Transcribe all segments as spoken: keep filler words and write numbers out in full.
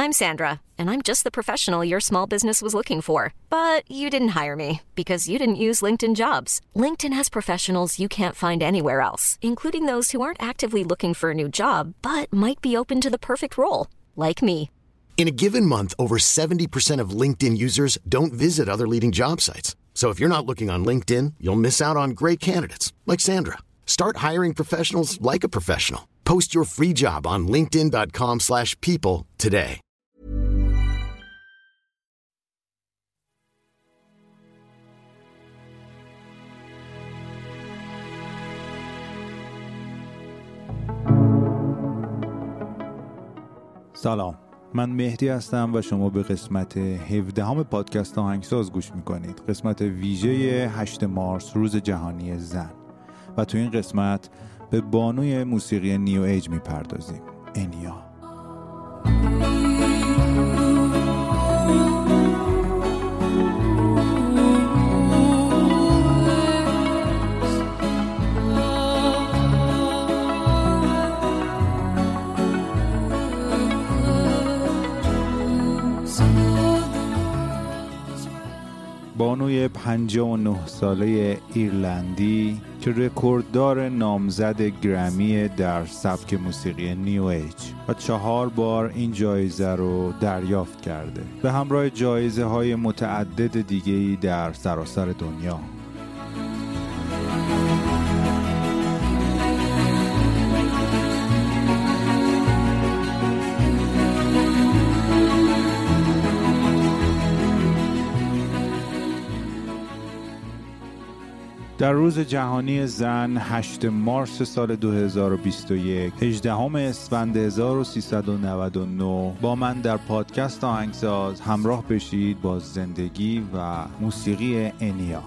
I'm Sandra, and I'm just the professional your small business was looking for. But you didn't hire me because you didn't use LinkedIn Jobs. LinkedIn has professionals you can't find anywhere else, including those who aren't actively looking for a new job, but might be open to the perfect role, like me. In a given month, over seventy percent of LinkedIn users don't visit other leading job sites. So if you're not looking on LinkedIn, you'll miss out on great candidates like Sandra. Start hiring professionals like a professional. Post your free job on linkedin dot com slash people today. سلام، من مهدی هستم و شما به قسمت هفدهم پادکست آهنگساز گوش میکنید. قسمت ویژه هشت مارس، روز جهانی زن. و تو این قسمت به بانوی موسیقی نیو ایج میپردازیم، انیا. بانوی پنجاه و نه ساله ایرلندی که رکورددار نامزد گرمی در سبک موسیقی نیو ایج و چهار بار این جایزه رو دریافت کرده، به همراه جایزه های متعدد دیگه‌ای در سراسر دنیا. در روز جهانی زن هشت مارس سال دو هزار و بیست و یک، هجدهم اسفند هزار و سیصد و نود و نه، با من در پادکست آهنگساز همراه بشید با زندگی و موسیقی انیا.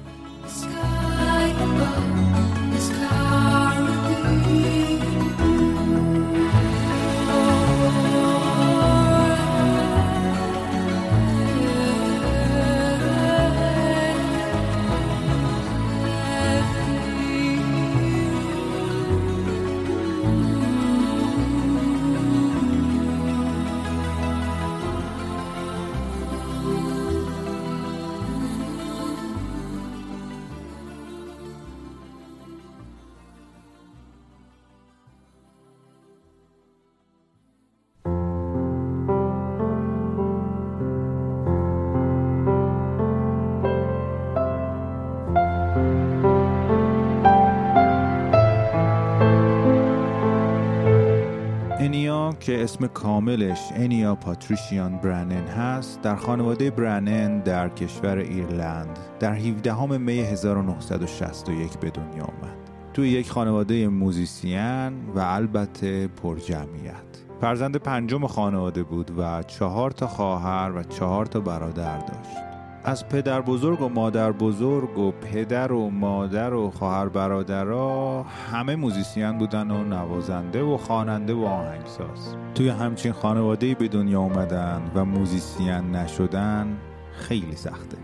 انیا که اسم کاملش انیا پاتریشیان برنن هست، در خانواده برنن در کشور ایرلند در هفدهم می هزار و نهصد و شصت و یک به دنیا آمد. توی یک خانواده موزیسین و البته پرجمعیت. فرزند پنجم خانواده بود و چهار تا خواهر و چهار تا برادر داشت. از پدر بزرگ و مادر بزرگ و پدر و مادر و خواهر برادرها همه موزیسین بودن و نوازنده و خواننده و آهنگساز. توی همچین خانواده‌ای به دنیا اومدن و موزیسین نشدن خیلی سخته.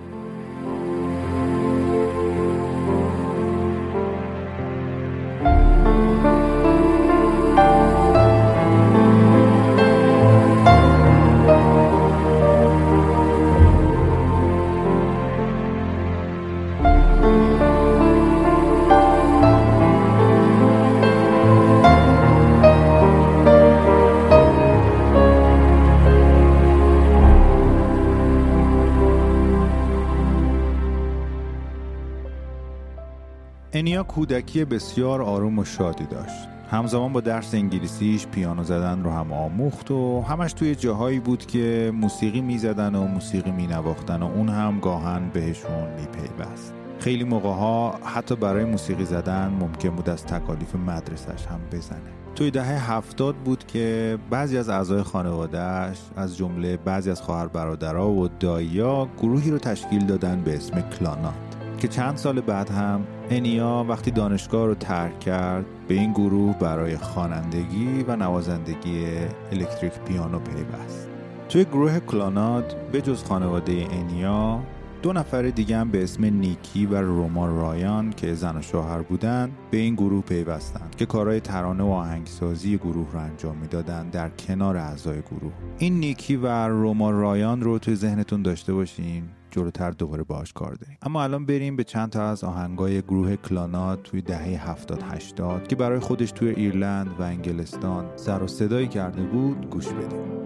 انیا کودکی بسیار آروم و شادی داشت. همزمان با درس انگلیسیش پیانو زدن رو هم آموخت و همش توی جاهایی بود که موسیقی میزدن و موسیقی مینواختن و اون هم گاهن بهشون میپیوست. خیلی موقعها حتی برای موسیقی زدن ممکن بود از تکالیف مدرسش هم بزنه. توی دهه هفتاد بود که بعضی از اعضای خانواده‌اش از جمله بعضی از خواهر برادرها و دایی‌ها گروهی رو تشکیل دادن به اسم کلانات که چند سال بعد هم انیا وقتی دانشگاه رو ترک کرد به این گروه برای خوانندگی و نوازندگی الکتریک پیانو پیوست. توی گروه کلانات به جز خانواده انیا دو نفر دیگه هم به اسم نیکی و روما رایان که زن و شوهر بودن به این گروه پیوستند که کارهای ترانه و آهنگسازی گروه رو انجام میدادن در کنار اعضای گروه. این نیکی و روما رایان رو توی ذهنتون داشته باشین، جلوتر دوباره باهاش کار داریم. اما الان بریم به چند تا از آهنگای گروه کلانات توی دهه هفتاد هشتاد که برای خودش توی ایرلند و انگلستان سر و صدایی کرده بود گوش بدیم.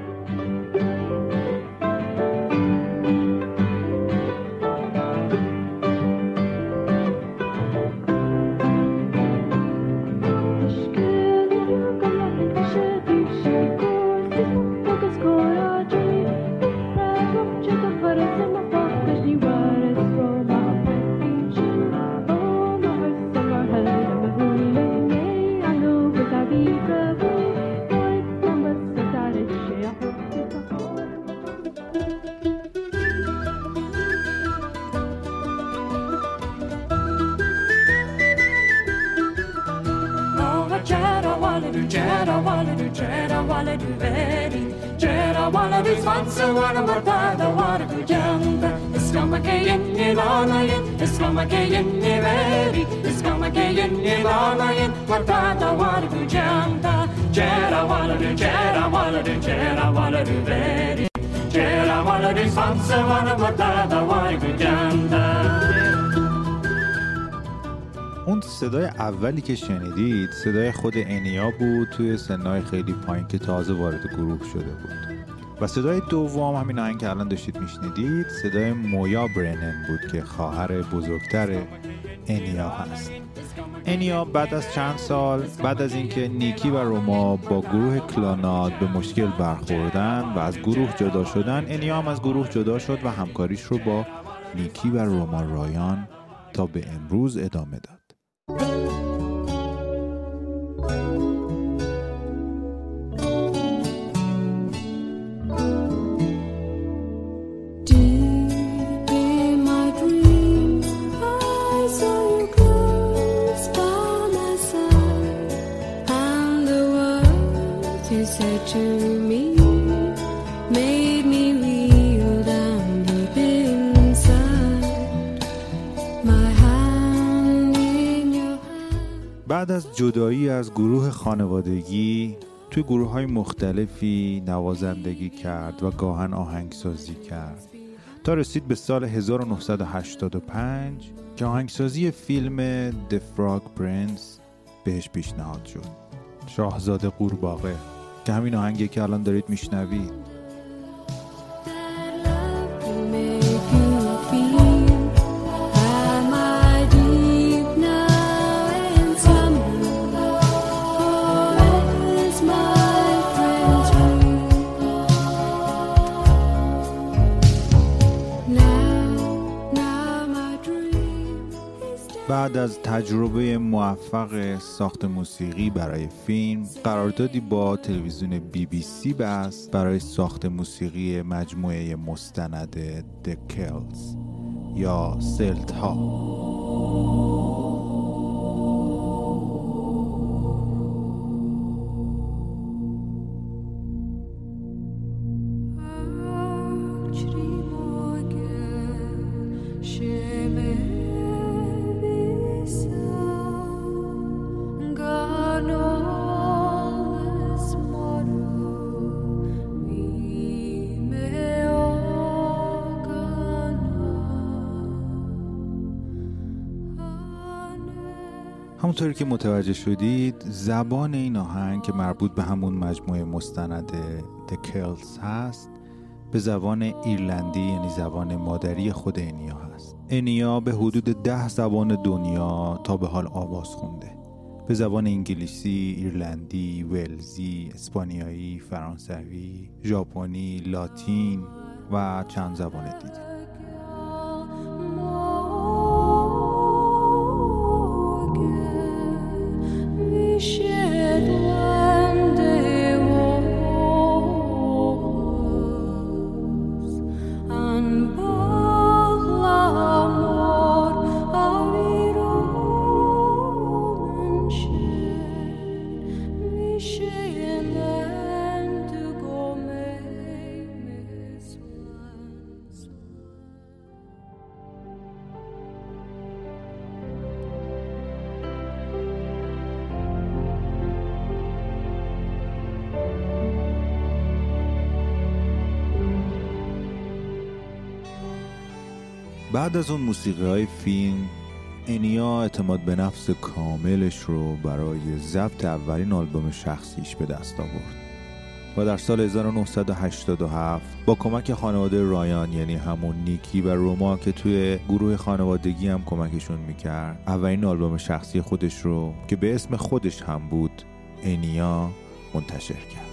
اون صدای اولی که شنیدید صدای خود انیا بود توی سنای خیلی پایین که تازه وارد گروه شده بود. و صدای دوم همین آهنگ که الان داشتید میشنیدید صدای مویا برنن بود که خواهر بزرگتر انیا هست. انیا بعد از چند سال بعد از اینکه نیکی و روما با گروه کلانات به مشکل برخوردن و از گروه جدا شدن، انیا هم از گروه جدا شد و همکاریش رو با نیکی و روما رایان تا به امروز ادامه داد. بعد از جدایی از گروه خانوادگی توی گروه‌های مختلفی نوازندگی کرد و گاهن آهنگسازی کرد تا رسید به سال هزار و نهصد و هشتاد و پنج که آهنگسازی فیلم The Frog Prince بهش پیشنهاد شد. شاهزاده قورباغه که همین آهنگی که الان دارید میشنوید. بعد از تجربه موفق ساخت موسیقی برای فیلم، قراردادی با تلویزیون بی بی سی بست برای ساخت موسیقی مجموعه مستند The Celts یا سلت ها. همونطوری که متوجه شدید زبان این آهنگ که مربوط به همون مجموعه مستند The Celts هست به زبان ایرلندی، یعنی زبان مادری خود انیا هست. انیا به حدود ده زبان دنیا تا به حال آواز خونده. به زبان انگلیسی، ایرلندی، ولزی، اسپانیایی، فرانسوی، ژاپنی، لاتین و چند زبان دیگه. بعد از اون موسیقی های فیلم، انیا اعتماد به نفس کاملش رو برای ضبط اولین آلبوم شخصیش به دست آورد و در سال هزار و نهصد و هشتاد و هفت با کمک خانواده رایان، یعنی همون نیکی و روما که توی گروه خانوادگی هم کمکشون میکرد، اولین آلبوم شخصی خودش رو که به اسم خودش هم بود، انیا، منتشر کرد.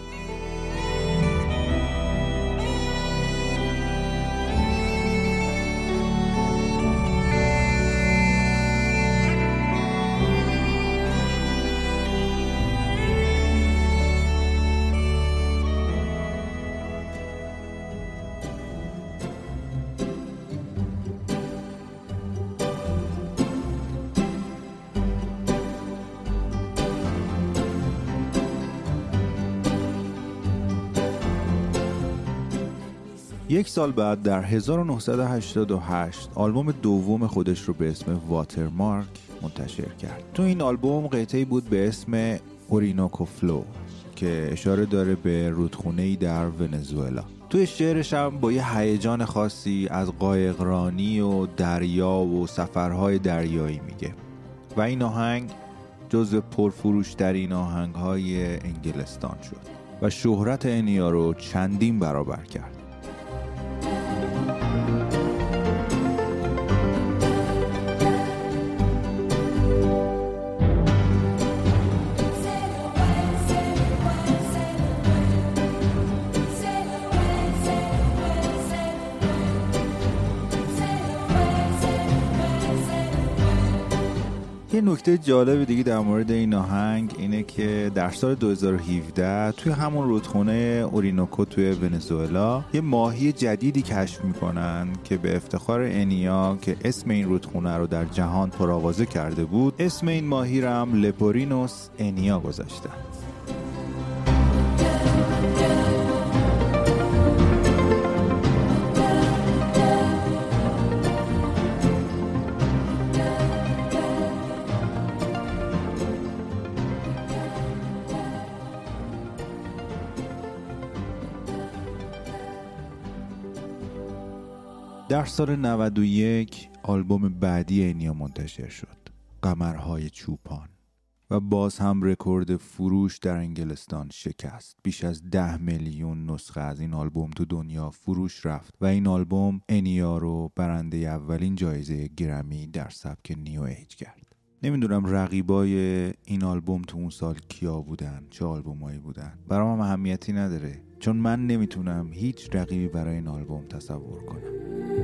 یک سال بعد در هزار و نهصد و هشتاد و هشت آلبوم دوم خودش رو به اسم واترمارک منتشر کرد. تو این آلبوم قطعه‌ای بود به اسم اورینوکو فلو که اشاره داره به رودخونه‌ای در ونزوئلا. توی شعرش هم با یه هیجان خاصی از قایقرانی و دریا و سفرهای دریایی میگه و این آهنگ جزو پرفروش‌ترین آهنگ‌های انگلستان شد و شهرت انیا رو چندین برابر کرد. یه نکته جالب دیگه در مورد این آهنگ اینه که در سال دو هزار و هفده توی همون رودخونه اورینوکو توی ونزوئلا یه ماهی جدیدی کشف میکنن که به افتخار انیا که اسم این رودخونه رو در جهان پرآوازه کرده بود، اسم این ماهی رو هم لپورینوس انیا گذاشتن. در سال نود و یک آلبوم بعدی انیا منتشر شد، قمرهای چوپان، و باز هم رکورد فروش در انگلستان شکست. بیش از ده میلیون نسخه از این آلبوم تو دنیا فروش رفت و این آلبوم انیا رو برنده اولین جایزه گرمی در سبک نیو ایج کرد. نمیدونم رقیبای این آلبوم تو اون سال کیا بودن، چه آلبومایی بودن، برام اهمیتی نداره، چون من نمیتونم هیچ رقیبی برای این آلبوم تصور کنم.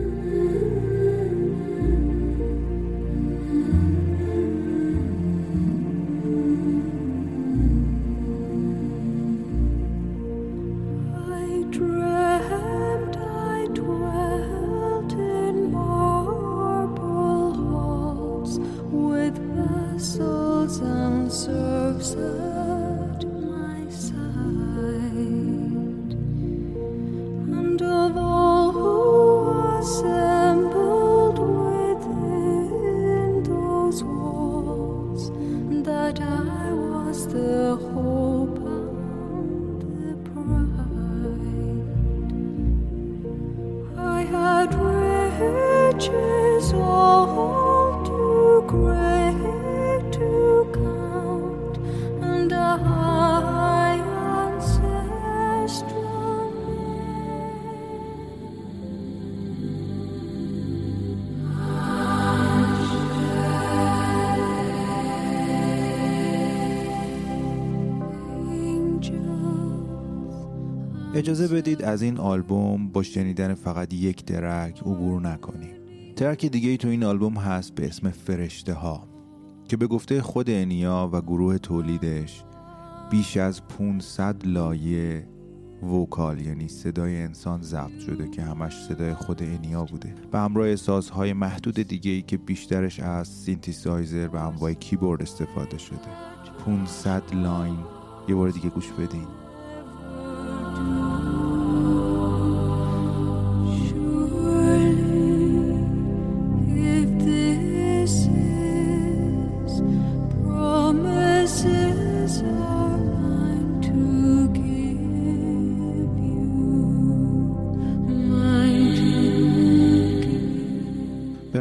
اجازه بدید از این آلبوم با شنیدن فقط یک ترک عبور نکنیم. ترک دیگه ای تو این آلبوم هست به اسم فرشته ها که به گفته خود انیا و گروه تولیدش بیش از پانصد لایه وکال، یعنی صدای انسان ضبط شده که همش صدای خود انیا بوده و همراه سازهای محدود دیگه ای که بیشترش از سینتیسایزر و انواع کیبورد استفاده شده. پانصد لاین. یه بار دیگه گوش بدین.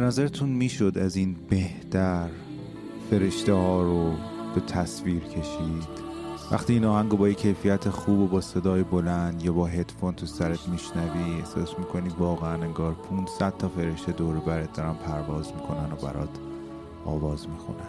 نظرتون میشد از این بهتر فرشته ها رو به تصویر کشید؟ وقتی این آهنگو با یک کیفیت خوب و با صدای بلند یا با هدفون تو سرت میشنوی، احساس میکنی واقعا انگار پانصد تا فرشته دور برت دارن پرواز میکنن و برات آواز میخونن.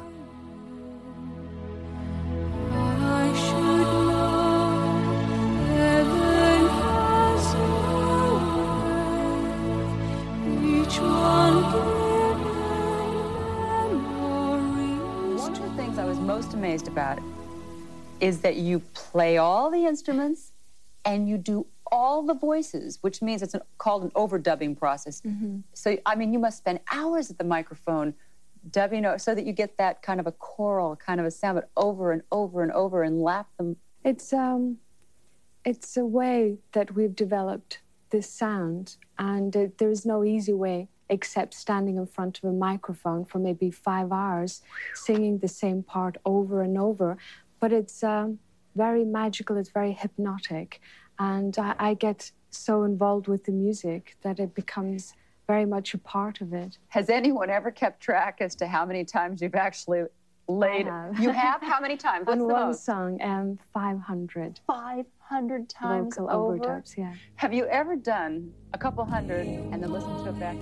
Most amazed about is that you play all the instruments and you do all the voices, which means it's an, called an overdubbing process. Mm-hmm. So, I mean, you must spend hours at the microphone dubbing so that you get that kind of a choral kind of a sound, but over and over and over and lap them. It's um, it's a way that we've developed this sound, and uh, there is no easy way except standing in front of a microphone for maybe five hours, singing the same part over and over. But it's um, very magical, it's very hypnotic. And I, I get so involved with the music that it becomes very much a part of it. Has anyone ever kept track as to how many times you've actually laid? Have. You have? How many times? What's On the one most? song, um, five hundred. five hundred times Local over? overdubs, yeah. Have you ever done a couple hundred and then listened to it back?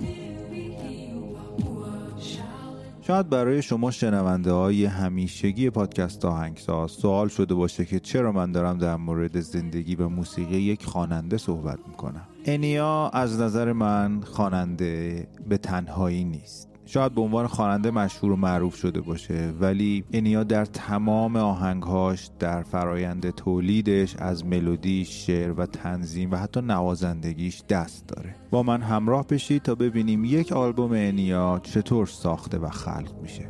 شاید برای شما شنونده های همیشگی پادکست آهنگساز سوال شده باشه که چرا من دارم در مورد زندگی و موسیقی یک خواننده صحبت میکنم. انیا از نظر من خواننده به تنهایی نیست. شاید به عنوان خواننده مشهور و معروف شده باشه، ولی انیا در تمام آهنگهاش، در فرایند تولیدش، از ملودی، شعر و تنظیم و حتی نوازندگیش دست داره. با من همراه بشید تا ببینیم یک آلبوم انیا چطور ساخته و خلق میشه.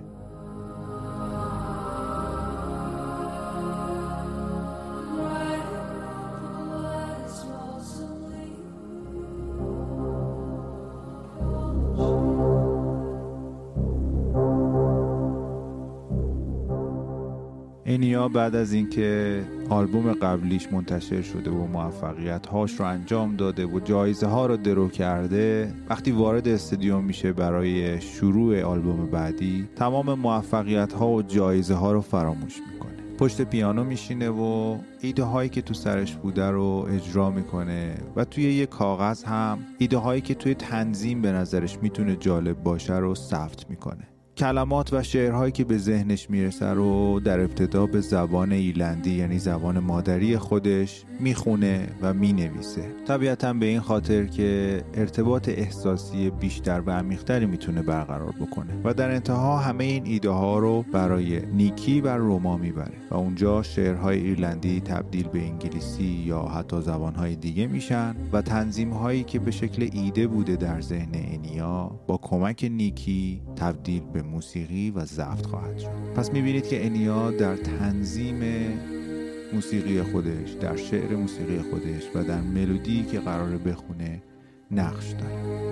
انیا بعد از اینکه آلبوم قبلیش منتشر شده و موفقیت هاش رو انجام داده و جایزه ها رو درو کرده، وقتی وارد استودیو میشه برای شروع آلبوم بعدی، تمام موفقیت ها و جایزه ها رو فراموش میکنه. پشت پیانو میشینه و ایده هایی که تو سرش بوده رو اجرا میکنه و توی یه کاغذ هم ایده هایی که توی تنظیم به نظرش میتونه جالب باشه رو ثبت میکنه. کلمات و شعرهایی که به ذهنش میرسه رو در ابتدا به زبان ایرلندی، یعنی زبان مادری خودش، میخونه و مینویسه. طبیعتاً به این خاطر که ارتباط احساسی بیشتر و عمیق‌تری میتونه برقرار بکنه و در انتها همه این ایده ها رو برای نیکی و روما میبره و اونجا شعرهای ایرلندی تبدیل به انگلیسی یا حتی زبانهای دیگه میشن و تنظیمهایی که به شکل ایده بوده در ذهن انیا با کمک نیکی تبدیل به موسیقی و ضبط خواهد شد. پس میبینید که انیا در تنظیم موسیقی خودش، در شعر موسیقی خودش و در ملودی که قراره بخونه نقش داره.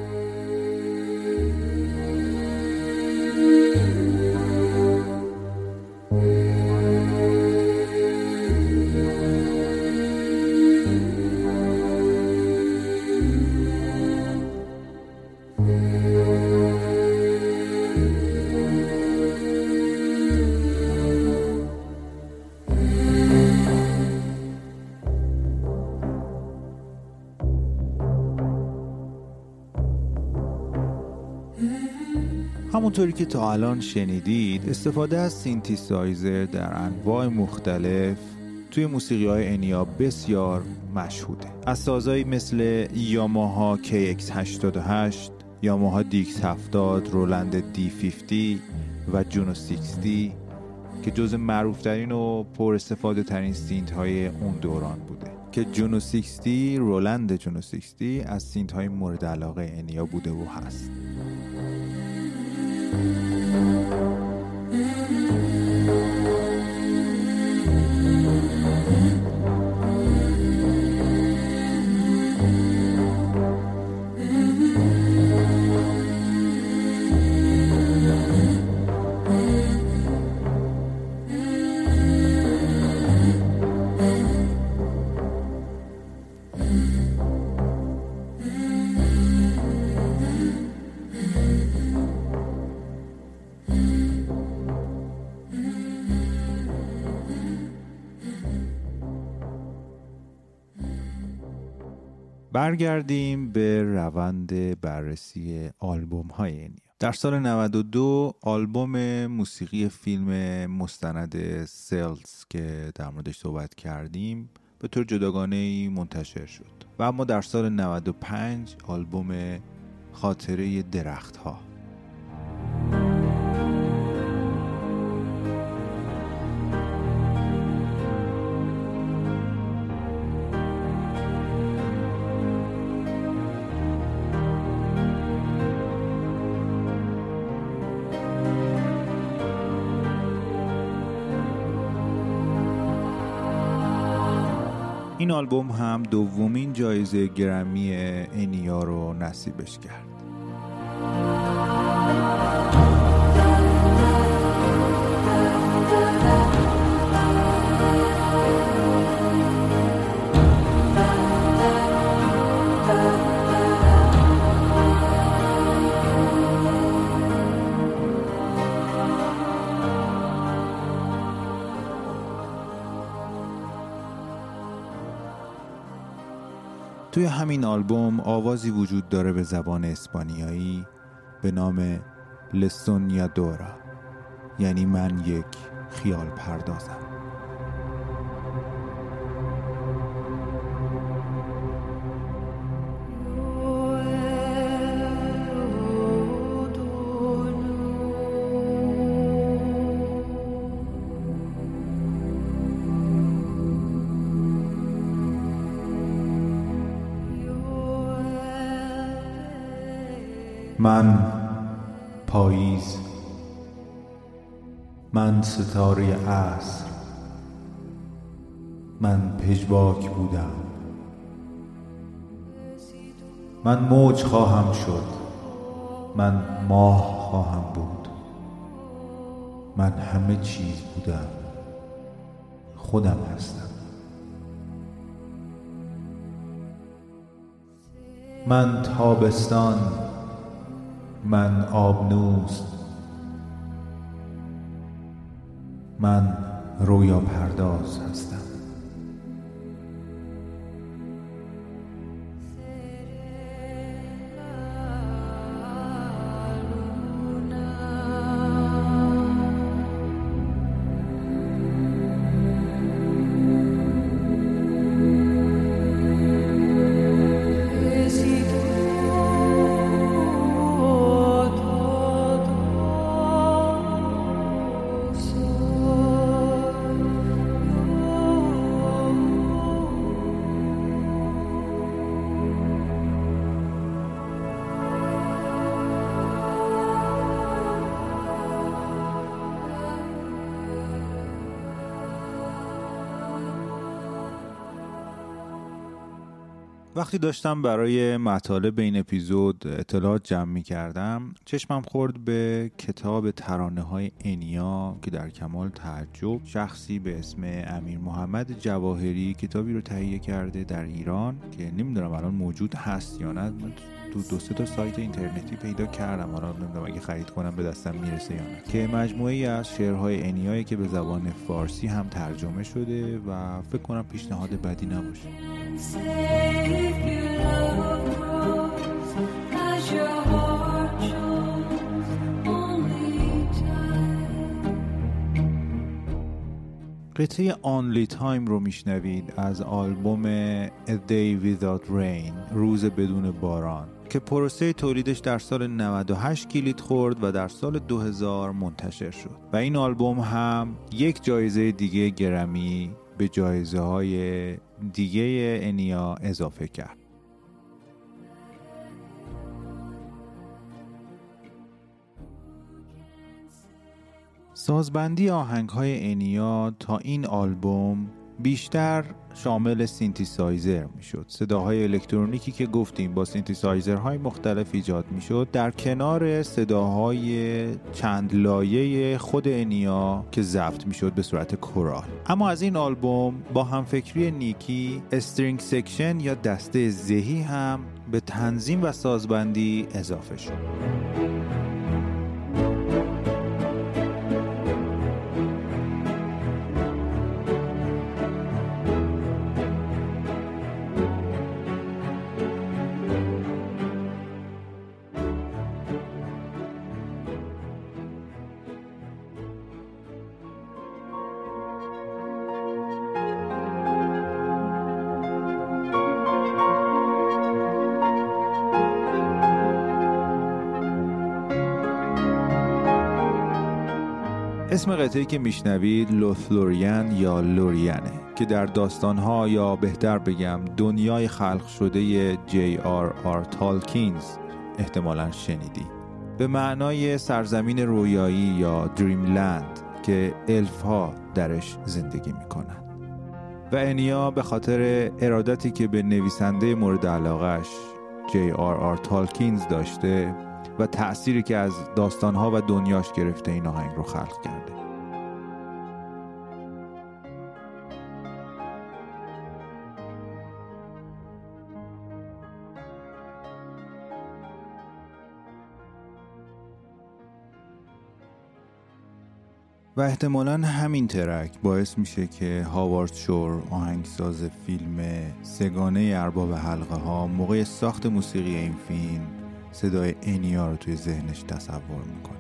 همونطوری که تا الان شنیدید، استفاده از سینتیسایزر در انواع مختلف توی موسیقی‌های انیا بسیار مشهوده. از سازهایی مثل یاماها کی ایکس هشتاد و هشت، یاماها دیکس هفتاد، رولند دی پنجاه و جونو شصت که جز معروفترین و پر استفاده ترین سینت‌های اون دوران بوده، که جونو شصت، رولند جونو شصت از سینت‌های مورد علاقه انیا بوده و هست. برگردیم به روند بررسی آلبوم های انیا. در سال نود و دو آلبوم موسیقی فیلم مستند سلز که در موردش صحبت کردیم به طور جداگانه‌ای منتشر شد و اما در سال نود و پنج آلبوم خاطره درخت‌ها. این آلبوم هم دومین جایزه گرمی انیا رو نصیبش کرد. توی همین آلبوم آوازی وجود داره به زبان اسپانیایی به نام لسونیادورا، یعنی من یک خیال پردازم. من پاییز، من ستاره عصر، من پژواک بودم، من موج خواهم شد، من ماه خواهم بود، من همه چیز بودم، خودم هستم. من تابستان، من آبنوس، من رویا پرداز هستم. وقتی داشتم برای مطالب این اپیزود اطلاعات جمع می کردم چشمم خورد به کتاب ترانه های انیا که در کمال تعجب شخصی به اسم امیر محمد جواهری کتابی رو تهیه کرده در ایران که نمیدونم الان موجود هست یا نه. تو دو سه تا سایت اینترنتی پیدا کردم، حالا نمیدونم اگه خرید کنم به دستم میرسه یا نه، که مجموعه‌ای از شعرهای انیایی که به زبان فارسی هم ترجمه شده و فکر کنم پیشنهاد بدی نباشه. قطعه Only Time رو میشنوید از آلبوم A Day Without Rain، روز بدون باران، که پروسه تولیدش در سال نود و هشت کلید خورد و در سال دو هزار منتشر شد و این آلبوم هم یک جایزه دیگه گرمی به جایزه های دیگه انیا اضافه کرد. سازبندی آهنگ‌های انیا تا این آلبوم بیشتر شامل سینتیسایزر میشد. صداهای الکترونیکی که گفتیم با سینتیسایزرهای مختلف ایجاد میشد در کنار صداهای چند لایه خود انیا که ضبط میشد به صورت کورال. اما از این آلبوم با همفکری نیکی استرینگ سکشن یا دسته زهی هم به تنظیم و سازبندی اضافه شد. اسم قطعه‌ای که میشنوید لوثلوریان یا لوریانه که در داستان‌ها یا بهتر بگم دنیای خلق شده جی آر آر تالکینز احتمالاً شنیدی. به معنای سرزمین رویایی یا دریملند که الف‌ها درش زندگی میکنن. و انیا به خاطر ارادتی که به نویسنده مورد علاقش جی آر آر تالکینز داشته و تأثیری که از داستانها و دنیاش گرفته این آهنگ رو خلق کرده. و احتمالاً همین ترک باعث میشه که هاوارد شور آهنگساز فیلم سگانه ارباب حلقه ها موقع ساخت موسیقی این فیلم صدای انیا رو توی ذهنش تصور میکنه.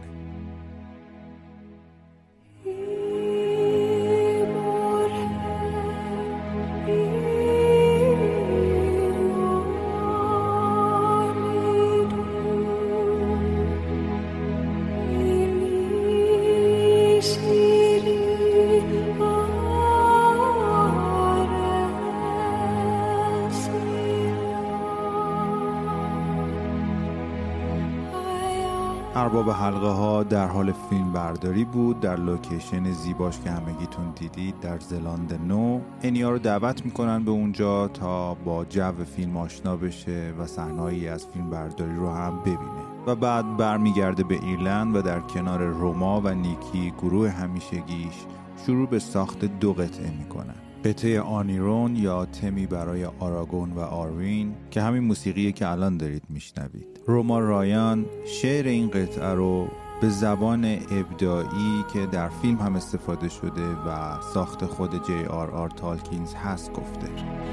ارباب حلقه ها در حال فیلم برداری بود در لوکیشن زیباش که همگیتون دیدید در زلاند نو. انیا رو دعوت میکنن به اونجا تا با جو فیلم آشنا بشه و صحنه‌ای از فیلم برداری رو هم ببینه و بعد برمیگرده به ایرلند و در کنار روما و نیکی گروه همیشگیش شروع به ساخت دو قطعه میکنن. قطعه آنیرون یا تمی برای آراگون و آروین که همین موسیقیه که الان دارید میشنوید. روما رایان شعر این قطعه رو به زبان ابداعی که در فیلم هم استفاده شده و ساخت خود جی آر آر تالکینز هست گفته.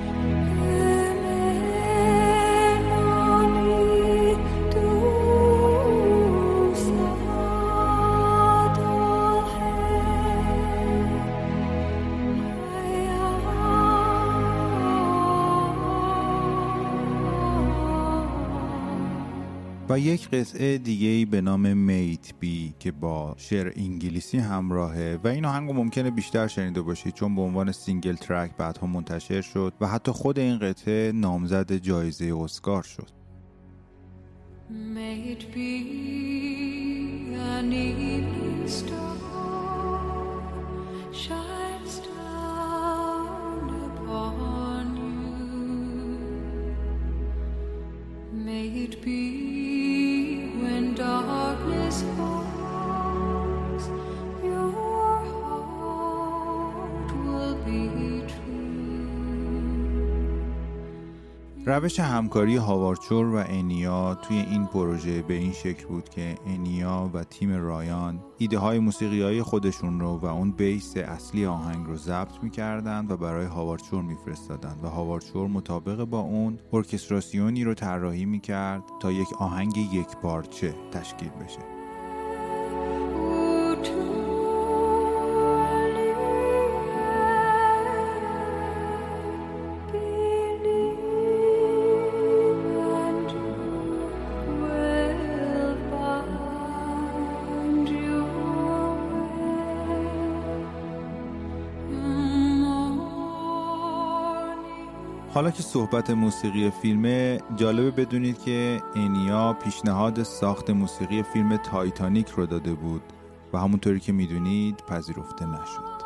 و یک قطعه دیگه‌ای به نام میت بی که با شعر انگلیسی همراهه و این آهنگو ممکنه بیشتر شنیده باشید چون به عنوان سینگل ترک بعدها منتشر شد و حتی خود این قطعه نامزد جایزه اسکار شد. May it be an evening star shines down upon you. May it be when darkness falls, your heart will be روش همکاری هاوارد شور و انیا توی این پروژه به این شکل بود که انیا و تیم رایان ایده های موسیقی های خودشون رو و اون بیس اصلی آهنگ رو ضبط میکردن و برای هاوارد شور میفرستادن و هاوارد شور مطابق با اون ارکستراسیونی رو طراحی میکرد تا یک آهنگ یک پارچه تشکیل بشه. حالا که صحبت موسیقی فیلمه، جالبه بدونید که انیا پیشنهاد ساخت موسیقی فیلم تایتانیک رو داده بود و همونطوری که میدونید پذیرفته نشد.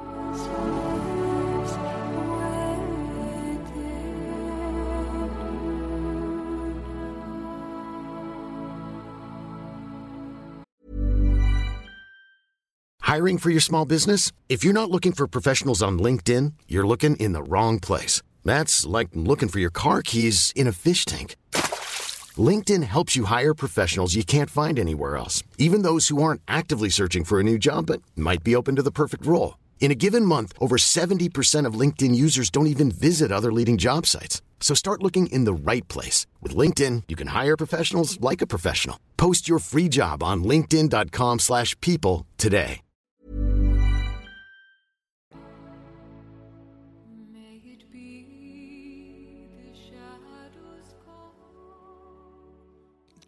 Hiring for your small business? If you're not looking for professionals on LinkedIn, you're looking in the wrong place. That's like looking for your car keys in a fish tank. LinkedIn helps you hire professionals you can't find anywhere else, even those who aren't actively searching for a new job but might be open to the perfect role. In a given month, over seventy percent of LinkedIn users don't even visit other leading job sites. So start looking in the right place. With LinkedIn, you can hire professionals like a professional. Post your free job on linkedin dot com slash people today.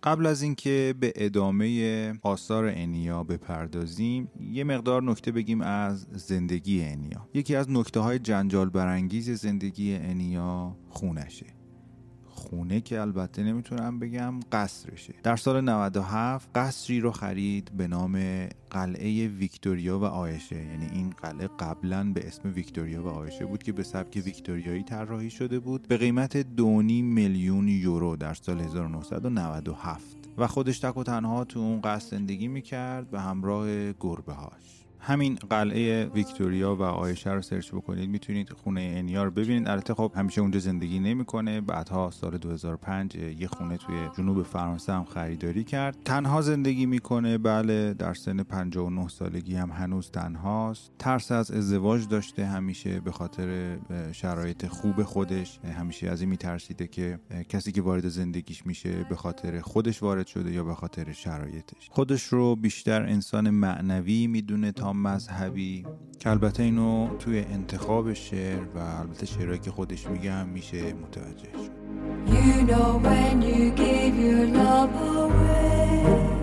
قبل از اینکه به ادامه آثار انیا بپردازیم یه مقدار نکته بگیم از زندگی انیا. یکی از نکته‌های جنجال برانگیز زندگی انیا خونشه. خونه که البته نمیتونم بگم قصرشه. در سال نود و هفت قصری رو خرید به نام قلعه ویکتوریا و عایشه. یعنی این قلعه قبلا به اسم ویکتوریا و عایشه بود که به سبک ویکتوریایی طراحی شده بود به قیمت دو و نیم میلیون یورو در سال هزار و نهصد و نود و هفت و خودش تک و تنها تو اون قصر زندگی میکرد به همراه گربه‌هاش. همین قلعه ویکتوریا و عایشه رو سرچ بکنید میتونید خونه انیا رو ببینید. البته خب همیشه اونجا زندگی نمیکنه. بعدها سال دو هزار و پنج یه خونه توی جنوب فرانسه هم خریداری کرد. تنها زندگی میکنه. بله، در سن پنجاه و نه سالگی هم هنوز تنهاست. ترس از ازدواج داشته همیشه به خاطر شرایط خوب خودش. همیشه از این میترسیده که کسی که وارد زندگیش میشه به خاطر خودش وارد شده یا به خاطر شرایطش. خودش رو بیشتر انسان معنوی میدونه تا مذهبی که البته اینو توی انتخاب شعر و البته شعرهایی که خودش میگه هم میشه متوجه شد. You know when you gave your love away,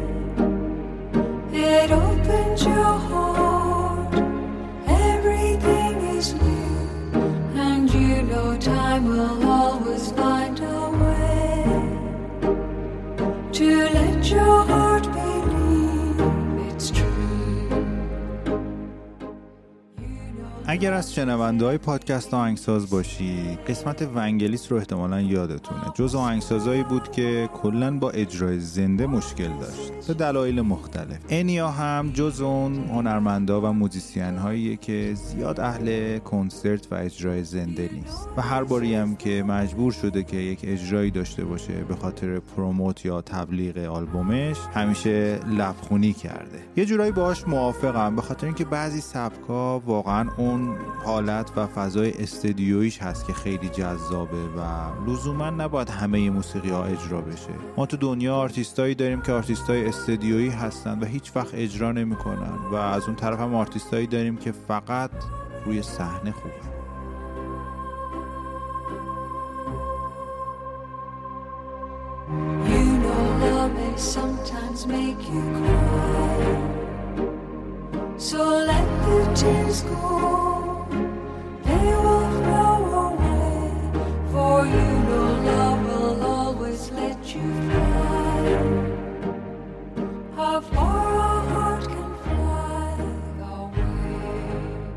it opens your heart, everything is new, and you know time will always find a way to let your heart believe it's true. اگر از شنونده های پادکست آهنگساز باشی قسمت ونگلیس رو احتمالاً یادتونه. جز آهنگسازایی بود که کلاً با اجرای زنده مشکل داشت به دلایل مختلف. انیا هم جز اون هنرمندا و موزیسین هاییه که زیاد اهل کنسرت و اجرای زنده نیست و هر باری هم که مجبور شده که یک اجرایی داشته باشه به خاطر پروموت یا تبلیغ آلبومش همیشه لبخونی کرده. یه جورایی باهاش موافقم به خاطر اینکه بعضی سبکا واقعاً اون حالت و فضای استدیویش هست که خیلی جذابه و لزوما نباید همه موسیقی ها اجرا بشه. ما تو دنیا آرتیستایی داریم که آرتیستای استدیویی هستن و هیچ وقت اجرا نمی‌کنن و از اون طرف هم آرتیستایی داریم که فقط روی صحنه خوبه. You know love may sometimes make you cry, so let the tears go, they will flow away, for you know love will always let you fly, how far a heart can fly away.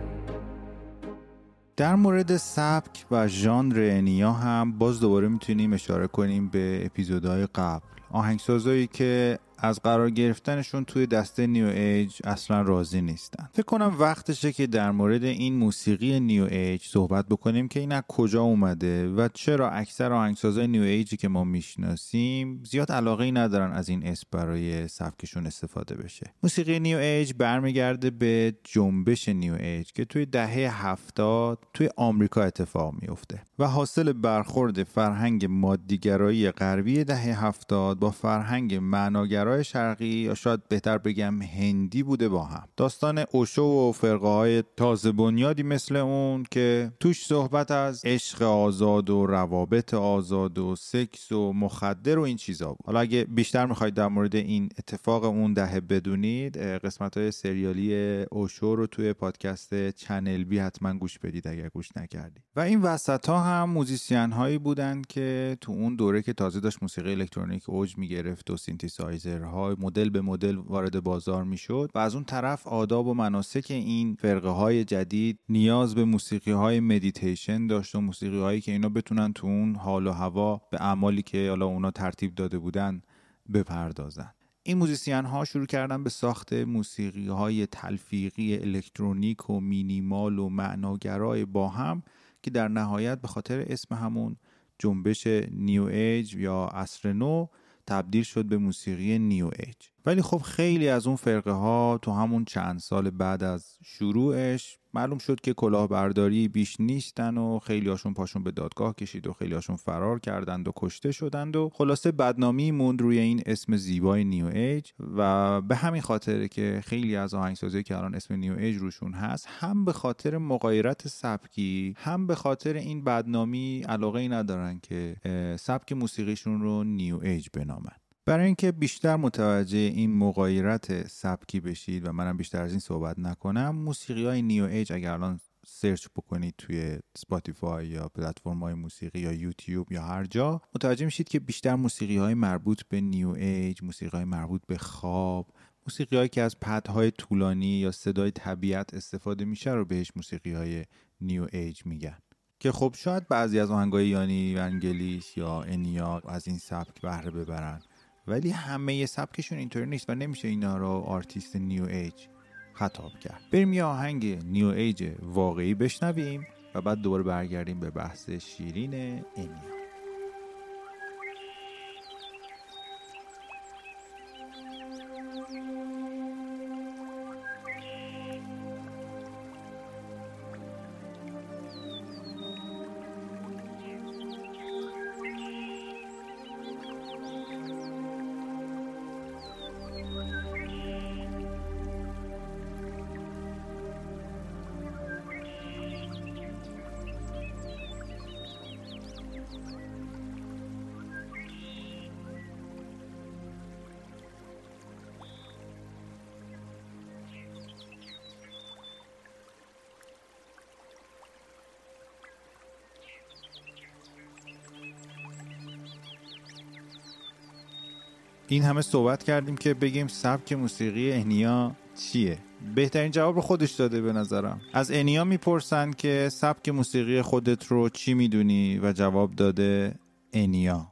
در مورد سبک و ژانر انیا هم باز دوباره میتونیم اشاره کنیم به اپیزودهای قبل. آهنگسازایی که از قرار گرفتنشون توی دسته نیو ایج اصلا راضی نیستن. فکر کنم وقتشه که در مورد این موسیقی نیو ایج صحبت بکنیم که این از کجا اومده و چرا اکثر آهنگسازای نیو ایجی که ما میشناسیم زیاد علاقه ای ندارن از این اسم برای سبکشون استفاده بشه. موسیقی نیو ایج برمیگرده به جنبش نیو ایج که توی دهه هفتاد توی آمریکا اتفاق میفته و حاصل برخورد فرهنگ مادیگرایی غربی دهه هفتاد با فرهنگ معناگرایی شرقی یا شاید بهتر بگم هندی بوده با هم. داستان اوشو و فرقه های تازه بنیادی مثل اون که توش صحبت از عشق آزاد و روابط آزاد و سکس و مخدر و این چیزا بود. حالا اگه بیشتر میخواید در مورد این اتفاق اون دهه بدونید قسمت های سریالی اوشو رو توی پادکست چنل بی حتما گوش بدید اگر گوش نکردید. و این وسط ها هم موزیسین هایی بودن که تو اون دوره که تازه داشت موسیقی الکترونیک اوج میگرفت و سینتیسایزر های مدل به مدل وارد بازار میشد و از اون طرف آداب و مناسک این فرقه های جدید نیاز به موسیقی های مدیتیشن داشت و موسیقی هایی که اینا بتونن تو اون حال و هوا به اعمالی که حالا اونا ترتیب داده بودن بپردازن. این موزیسین ها شروع کردن به ساخت موسیقی های تلفیقی الکترونیک و مینیمال و معناگرای با هم که در نهایت به خاطر اسم همون جنبش نیو ایج یا عصر نو تبدیل شد به موسیقی نیو ایج. ولی خب خیلی از اون فرقه ها تو همون چند سال بعد از شروعش معلوم شد که کلاهبرداری بیش نیستن و خیلی هاشون پاشون به دادگاه کشید و خیلی هاشون فرار کردند و کشته شدند و خلاصه بدنامی موند روی این اسم زیبای نیو ایج و به همین خاطره که خیلی از آهنگسازایی که الان اسم نیو ایج روشون هست هم به خاطر مغایرت سبکی هم به خاطر این بدنامی علاقه ای ندارن که سبک موسیقیشون رو نیو ایج بنامن. برای اینکه بیشتر متوجه این مغایرت سبکی بشید و منم بیشتر از این صحبت نکنم، موسیقی‌های نیو ایج اگر الان سرچ بکنید توی اسپاتیفای یا پلتفرم‌های موسیقی یا یوتیوب یا هر جا، متوجه میشید که بیشتر موسیقی‌های مربوط به نیو ایج، موسیقی‌های مربوط به خواب، موسیقی‌هایی که از پدهای طولانی یا صدای طبیعت استفاده میشه رو بهش موسیقی‌های نیو ایج میگن. که خب شاید بعضی از آهنگای یانی ونگلیس یا انیا از این سبک بهره ببرن، ولی همه سبکشون اینطوری نیست و نمیشه اینا رو آرتیست نیو ایج خطاب کرد. بریم یه آهنگ نیو ایج واقعی بشنویم و بعد دوباره برگردیم به بحث شیرین انیا. این همه صحبت کردیم که بگیم سبک موسیقی انیا چیه؟ بهترین جواب رو خودش داده به نظرم. از انیا میپرسن که سبک موسیقی خودت رو چی میدونی و جواب داده انیا.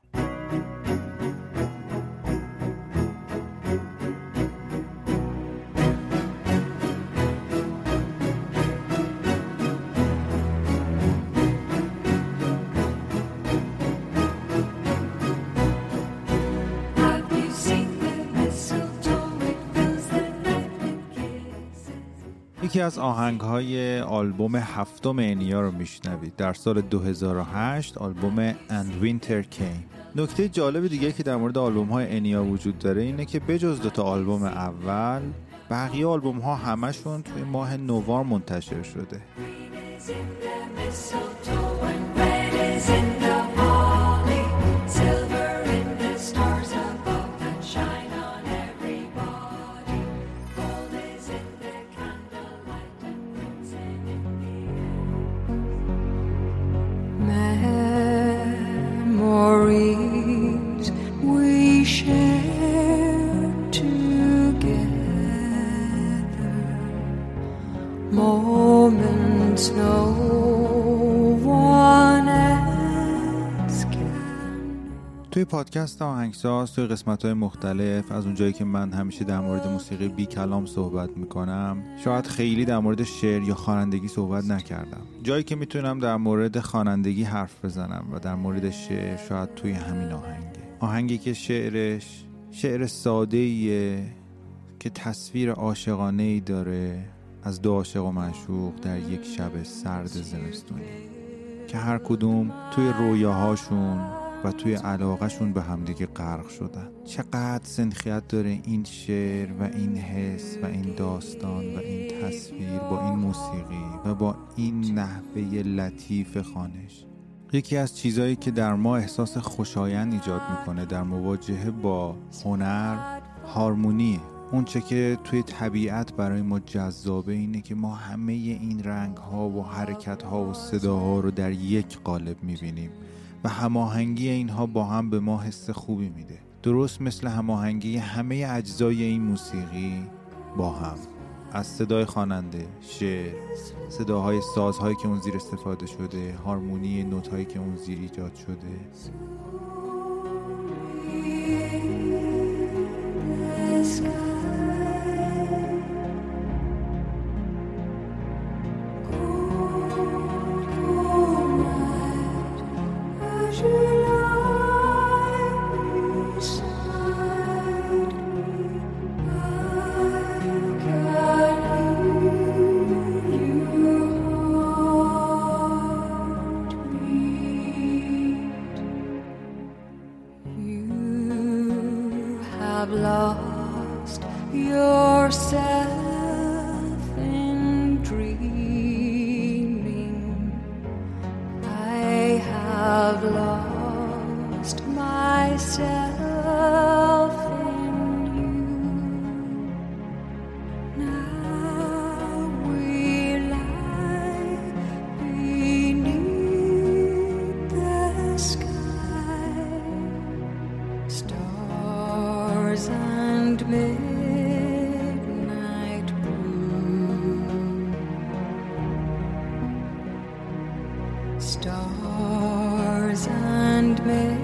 یکی از آهنگ‌های آلبوم هفتم انیا رو میشنوید. در سال دو هزار و هشت آلبوم And Winter Came. نکته جالب دیگه که در مورد آلبوم‌های انیا وجود داره اینه که بجز دو تا آلبوم اول، بقیه آلبوم‌ها همشون توی ماه نوامبر منتشر شده. Memories we shared together, moments no one else can. توی پادکست آهنگساز توی قسمت‌های مختلف، از اونجایی که من همیشه در مورد موسیقی بی کلام صحبت میکنم، شاید خیلی در مورد شعر یا خوانندگی صحبت نکردم. جایی که میتونم در مورد خوانندگی حرف بزنم و در مورد شعر شاید توی همین آهنگه. آهنگی که شعرش شعر ساده‌ایه که تصویر عاشقانه‌ای داره از دو عاشق و معشوق در یک شب سرد زمستونی که هر کدوم توی رویاهاشون و توی علاقهشون به همدیگه غرق شدن. چقدر سنخیت داره این شعر و این حس و این داستان و این تصویر با این موسیقی و با این نحوه لطیف خوانش. یکی از چیزایی که در ما احساس خوشایند ایجاد میکنه در مواجهه با هنر، هارمونیه. اون چه که توی طبیعت برای ما جذابه اینه که ما همه این رنگ ها و حرکت ها و صداها رو در یک قالب میبینیم و هماهنگی اینها با هم به ما حس خوبی میده، درست مثل هماهنگی همه اجزای این موسیقی با هم، از صدای خواننده، شعر، صداهای سازهایی که اون زیر استفاده شده، هارمونی نوت‌هایی که اون زیر ایجاد شده. Lost yourself in dreaming. I have lost myself Stars and midnight blue. Stars and midnight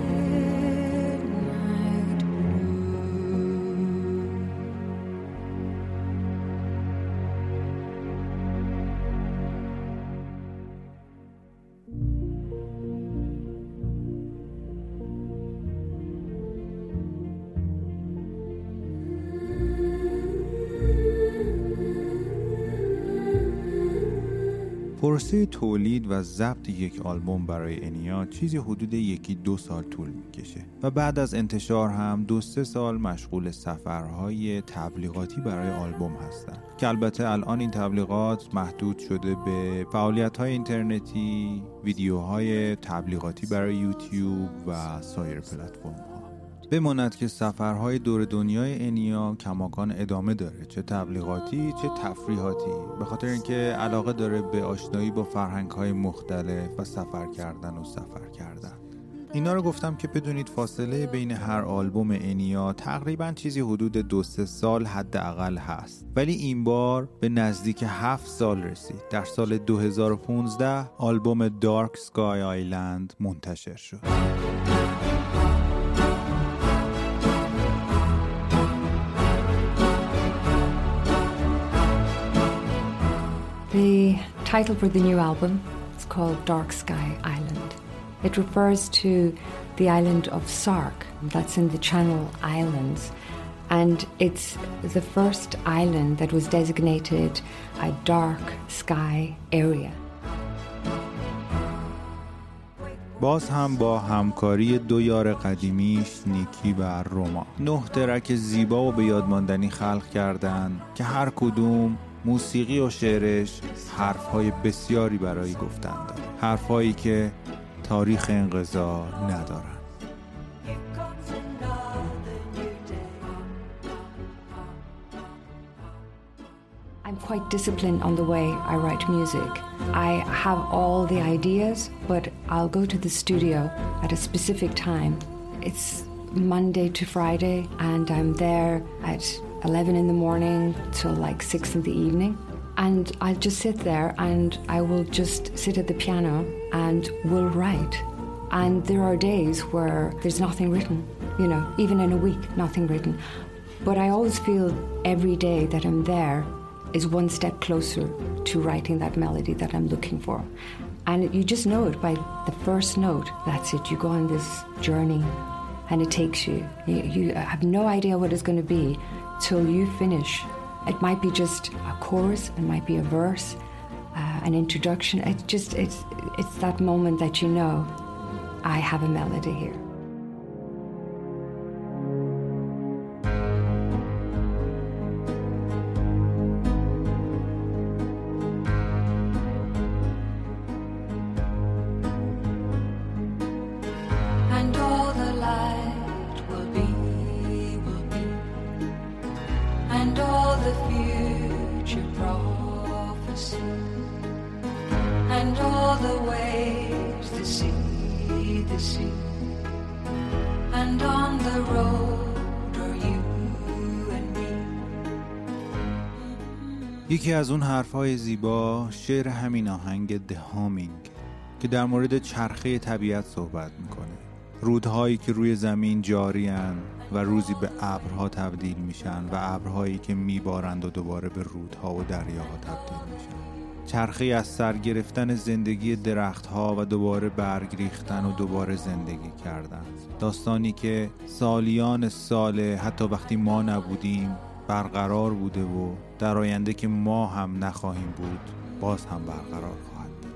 پروسه تولید و ضبط یک آلبوم برای انیا چیزی حدود یکی دو سال طول میکشه و بعد از انتشار هم دو سه سال مشغول سفرهای تبلیغاتی برای آلبوم هستن که البته الان این تبلیغات محدود شده به فعالیت‌های اینترنتی، ویدیوهای تبلیغاتی برای یوتیوب و سایر پلتفرم‌ها. بماند که سفرهای دور دنیای انیا کماکان ادامه داره، چه تبلیغاتی چه تفریحاتی، به خاطر اینکه علاقه داره به آشنایی با فرهنگ‌های مختلف و سفر کردن و سفر کردن. اینا رو گفتم که بدونید فاصله بین هر آلبوم انیا تقریباً چیزی حدود دو سه سال حداقل هست، ولی این بار به نزدیک هفت سال رسید. در سال دو هزار و پانزده آلبوم دارک سکای آیلند منتشر شد. The title for the new album is called Dark Sky Island. It refers to the island of Sark, that's in the Channel Islands, and it's the first island that was designated a dark sky area. باز هم با همکاری دو یار قدیمیش نیکی و روما نه ترک زیبا و به یادماندنی خلق کردن که هر کدوم موسیقی و شعرش حرفهای بسیاری برای گفتن داره، حرفهایی که تاریخ انقضا ندارن. I'm quite disciplined on the way I write music. I have all the ideas, but I'll go to the studio at a specific time. It's Monday to Friday, and I'm there at eleven in the morning till like six in the evening. And I'll just sit there and I will just sit at the piano and will write. And there are days where there's nothing written, you know, even in a week, nothing written. But I always feel every day that I'm there is one step closer to writing that melody that I'm looking for. And you just know it by the first note. That's it. You go on this journey and it takes you. You, you have no idea what it's going to be till you finish. It might be just a chorus, it might be a verse, uh, an introduction. It's just, it's, it's that moment that you know, I have a melody here. And all the light will be, will be, and all the future prophecy, and all the waves, the sea, the sea, and on the road are you and me. یکی از اون حرفهای زیبا شعر همین آهنگ The Humming که در مورد چرخه طبیعت صحبت میکنه. رودهایی که روی زمین جاری هن و روزی به ابرها تبدیل میشن و ابرهایی که میبارند و دوباره به رودها و دریاها تبدیل میشن. چرخه از سر گرفتن زندگی درختها و دوباره برگ ریختن و دوباره زندگی کردن. داستانی که سالیان ساله حتی وقتی ما نبودیم برقرار بوده و در آینده که ما هم نخواهیم بود باز هم برقرار خواهد بود.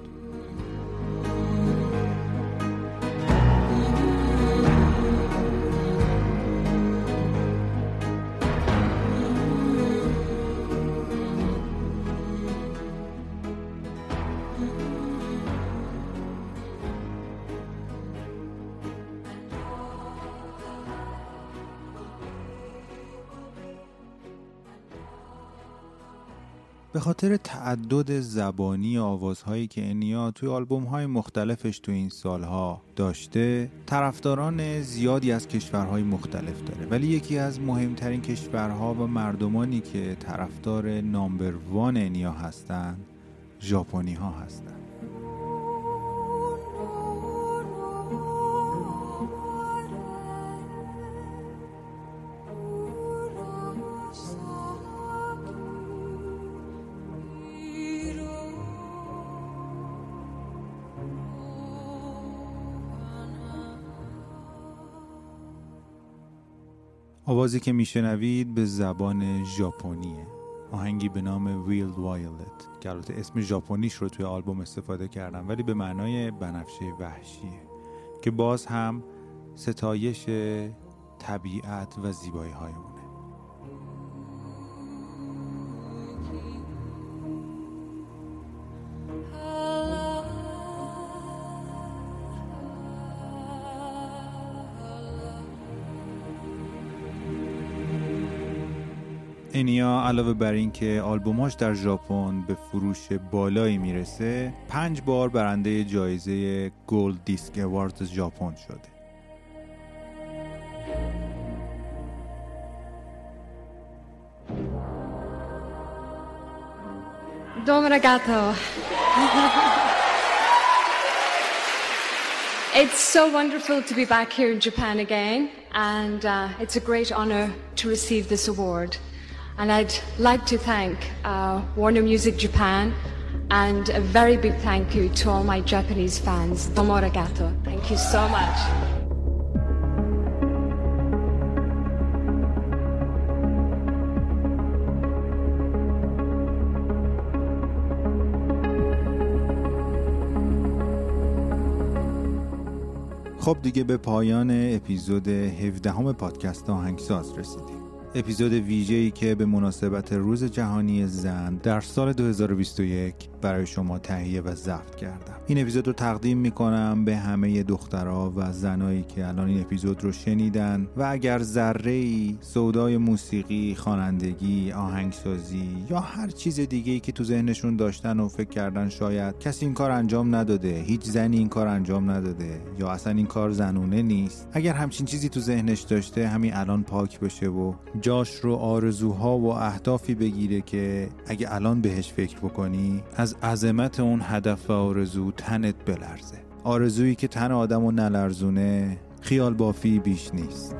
به خاطر تعدد زبانی آوازهایی که انیا توی آلبوم‌های مختلفش تو این سالها داشته، طرفداران زیادی از کشورهای مختلف داره، ولی یکی از مهمترین کشورها و مردمانی که طرفدار نامبر وان انیا هستن ژاپنی ها هستن. آوازی که میشنوید به زبان ژاپنیه، آهنگی به نام ویلد وایولت که البته اسم ژاپنیش رو توی آلبوم استفاده کردم ولی به معنای بنفشه وحشیه که باز هم ستایش طبیعت و زیبایی های اونه. انیا علاوه بر این که آلبوماش در ژاپن به فروش بالایی میرسه، پنج بار برنده جایزه گلد دیسک اواردز ژاپن شده. Domo arigato. It's so wonderful to be back here in Japan again, and uh, it's a great honor to receive this award. And I'd like to thank uh, Warner Music Japan, and a very big thank you to all my Japanese fans. Domo arigato. Thank you so much. خب دیگه به پایان اپیزود هفدهم پادکست آهنگساز رسیدیم. اپیزود ویژه‌ای که به مناسبت روز جهانی زن در سال دو هزار و بیست و یک برای شما تهیه و ضبط کردم. این اپیزود رو تقدیم میکنم به همه دخترها و زنایی که الان این اپیزود رو شنیدن و اگر ذره‌ای سودای موسیقی، خوانندگی، آهنگسازی یا هر چیز دیگه‌ای که تو ذهنشون داشتن و فکر کردن شاید کسی این کار انجام نداده، هیچ زنی این کار انجام نداده یا اصلا این کار زنونه نیست، اگر همچین چیزی تو ذهنش داشته همین الان پاک بشه و جاش رو آرزوها و اهدافی بگیره که اگه الان بهش فکر بکنی از عظمت اون هدف و آرزو تنت بلرزه. آرزویی که تن آدمو نلرزونه خیال بافی بیش نیست.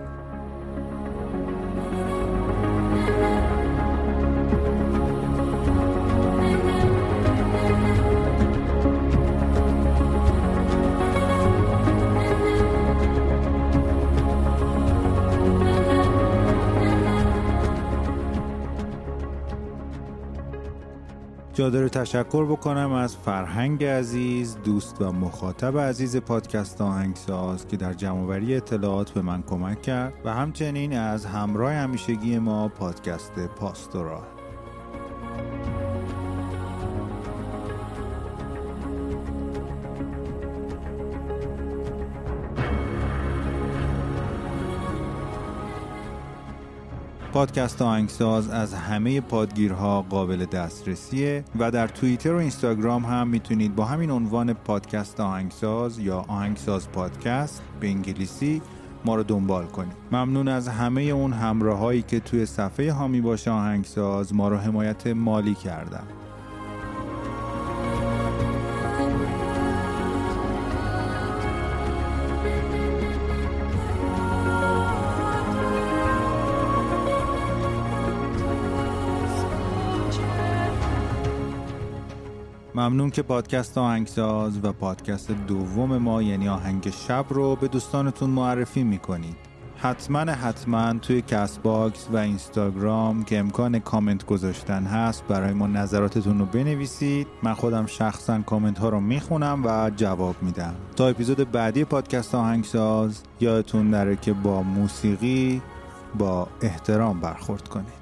جا داره تشکر بکنم از فرهنگ عزیز، دوست و مخاطب عزیز پادکست آهنگساز که در جمع‌آوری اطلاعات به من کمک کرد و همچنین از همراه همیشگی ما پادکست پاستورال. پادکست آهنگساز از همه پادگیرها قابل دسترسیه و در توییتر و اینستاگرام هم میتونید با همین عنوان پادکست آهنگساز یا آهنگساز پادکست به انگلیسی ما رو دنبال کنید. ممنون از همه اون همراهایی که توی صفحه هامی باشه آهنگساز ما رو حمایت مالی کردن. ممنون که پادکست آهنگساز و پادکست دوم ما یعنی آهنگ شب رو به دوستانتون معرفی میکنید. حتما حتما توی کست باکس و اینستاگرام که امکان کامنت گذاشتن هست برای ما نظراتتون رو بنویسید. من خودم شخصا کامنت ها رو میخونم و جواب میدم. تا اپیزود بعدی پادکست آهنگساز یادتون نره که با موسیقی با احترام برخورد کنید.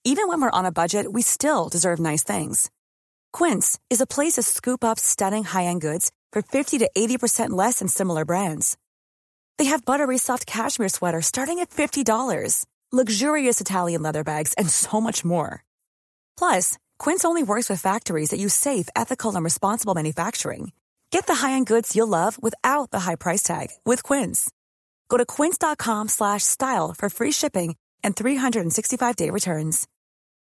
Even when we're on a budget, we still deserve nice things. Quince is a place to scoop up stunning high-end goods for fifty to eighty percent less than similar brands. They have buttery soft cashmere sweaters starting at fifty dollars, luxurious Italian leather bags, and so much more. Plus, Quince only works with factories that use safe, ethical, and responsible manufacturing. Get the high-end goods you'll love without the high price tag with Quince. Go to quince.com slash style for free shipping and three sixty-five day returns.